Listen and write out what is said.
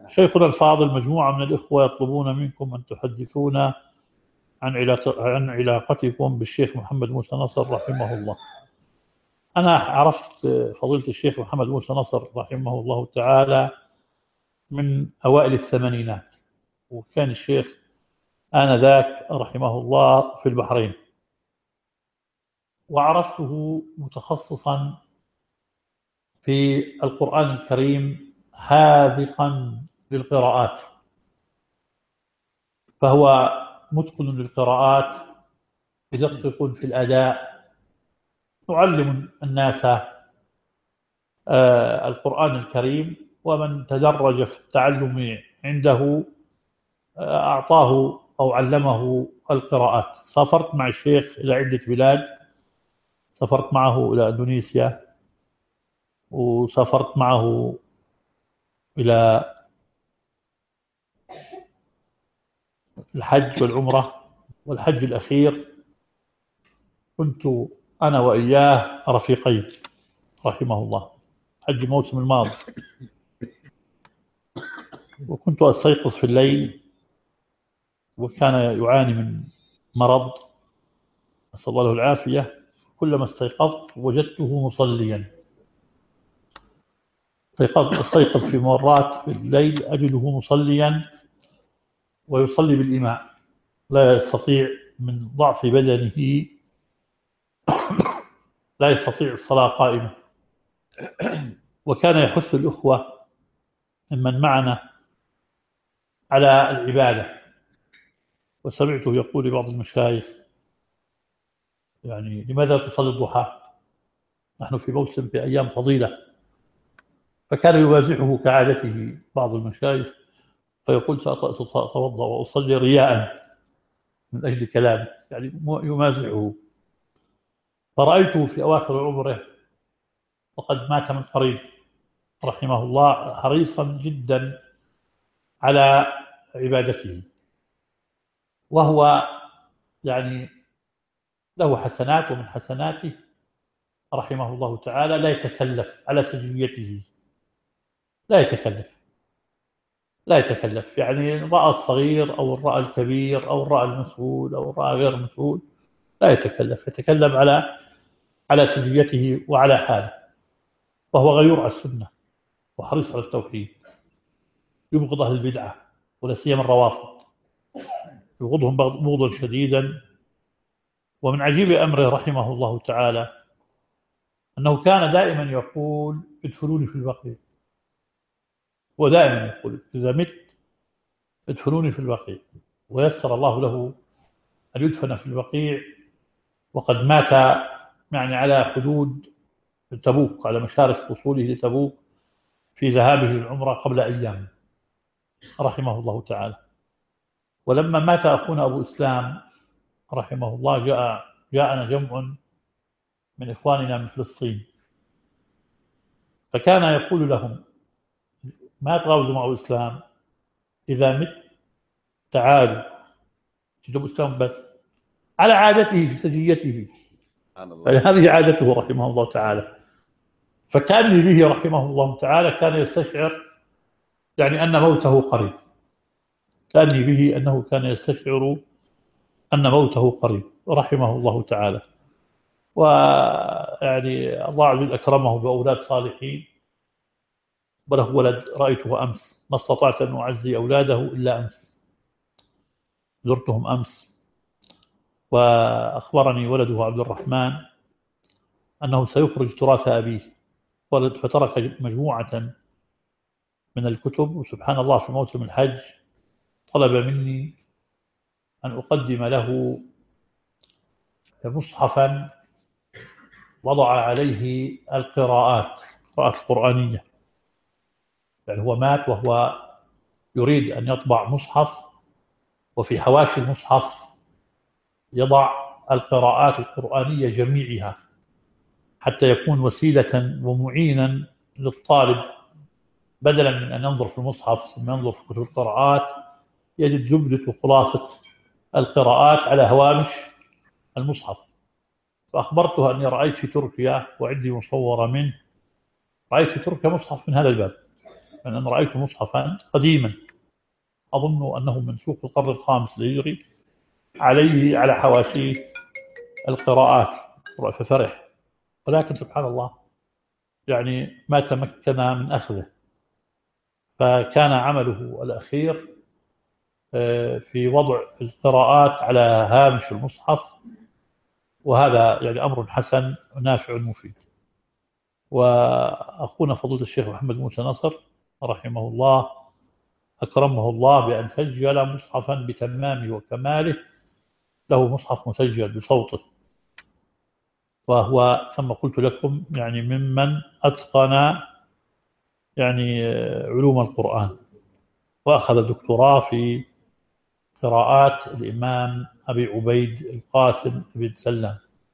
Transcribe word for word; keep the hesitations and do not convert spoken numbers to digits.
شيخنا الفاضل، مجموعة من الإخوة يطلبون منكم أن تحدثونا عن عن علاقتكم بالشيخ محمد موسى نصر رحمه الله. أنا عرفت فضيلة الشيخ محمد موسى نصر رحمه الله تعالى من أوائل الثمانينات، وكان الشيخ آنذاك رحمه الله في البحرين، وعرفته متخصصا في القرآن الكريم حاذقا للقراءات، فهو متقن للقراءات، مدقق في الأداء، يعلم الناس القرآن الكريم، ومن تدرج في التعلم عنده أعطاه أو علمه القراءات. سافرت مع الشيخ إلى عدة بلاد، سافرت معه إلى إندونيسيا، وسافرت معه إلى الحج والعمرة، والحج الأخير كنت أنا وإياه رفيقين رحمه الله، حج الموسم الماضي. وكنت أستيقظ في الليل وكان يعاني من مرض نسأل الله له العافية، كلما استيقظت وجدته مصليا. استيقظ في مرات في الليل أجده مصليا ويصلي بالإماء، لا يستطيع من ضعف بدنه لا يستطيع الصلاة قائمة. وكان يحث الأخوة ممن معنا على العبادة، وسمعته يقول لبعض المشايخ يعني لماذا تصلي الضحى؟ نحن في موسم في أيام فضيلة. فكان يوازعه كعادته بعض المشايخ، فيقول سأتوضأ وأصلي رياء من أجل كلامه، يعني يمازعه. فرأيته في أواخر عمره وقد مات من قريب رحمه الله حريصا جدا على عبادته، وهو يعني له حسنات، ومن حسناته رحمه الله تعالى لا يتكلف على سجيته، لا يتكلف لا يتكلف يعني رأى الصغير أو رأى الكبير أو رأى المسؤول أو رأى غير المسؤول، لا يتكلف، يتكلم على على سجيته وعلى حاله. وهو غيور على السنة وحريص على التوحيد، يبغض أهل البدعة ولا سيما الروافض، يبغضهم بغضا شديدا. ومن عجيب أمره رحمه الله تعالى أنه كان دائما يقول ادفنوني في البقيع، ودائما يقول إذا مت ادفنوني في البقيع. ويسر الله له أن يدفن في البقيع، وقد مات يعني على حدود تبوك، على مشارف وصوله لتبوك في ذهابه للعمرة قبل أيام رحمه الله تعالى. ولما مات أخونا أبو إسلام رحمه الله جاء جاءنا جمع من إخواننا من فلسطين، فكان يقول لهم ما تغاوزوا مع أبو إسلام، إذا مت تعالوا أبو إسلام بس على عادته في سجيته، فهذه عادته رحمه الله تعالى. فكان به رحمه الله تعالى كان يستشعر يعني أن موته قريب، كان به أنه كان يستشعر أن موته قريب رحمه الله تعالى. ويعني الله عز وجل أكرمه بأولاد صالحين، وله ولد رأيته أمس، ما استطعت أن أعزي أولاده إلا أمس، زرتهم أمس، وأخبرني ولده عبد الرحمن أنه سيخرج تراث أبيه، فترك مجموعة من الكتب. وسبحان الله في موسم الحج طلب مني أن أقدم له مصحفا وضع عليه القراءات القراءات القرآنية، يعني هو مات وهو يريد أن يطبع مصحف، وفي حواشي المصحف يضع القراءات القرآنية جميعها، حتى يكون وسيلة ومعينا للطالب، بدلا من أن ينظر في المصحف ثم ينظر في كتب القراءات يجد زبدة وخلاصة القراءات على هوامش المصحف. فأخبرته أني رأيت في تركيا وعندي مصورة منه، رأيت في تركيا مصحف من هذا الباب، يعني أنا رأيت مصحفا قديما أظن أنه منسوخ القرن الخامس الهجري، عليه على حواشيه القراءات، ففرح، ولكن سبحان الله يعني ما تمكن من أخذه، فكان عمله الأخير في وضع القراءات على هامش المصحف، وهذا يعني أمر حسن نافع مفيد. وأخونا فضيلة الشيخ محمد موسى نصر رحمه الله أكرمه الله بأن سجل مصحفا بتمامه وكماله، له مصحف مسجل بصوته، وهو كما قلت لكم يعني ممن أتقن يعني علوم القرآن، وأخذ دكتوراه في قراءات الإمام أبي عبيد القاسم بن سلام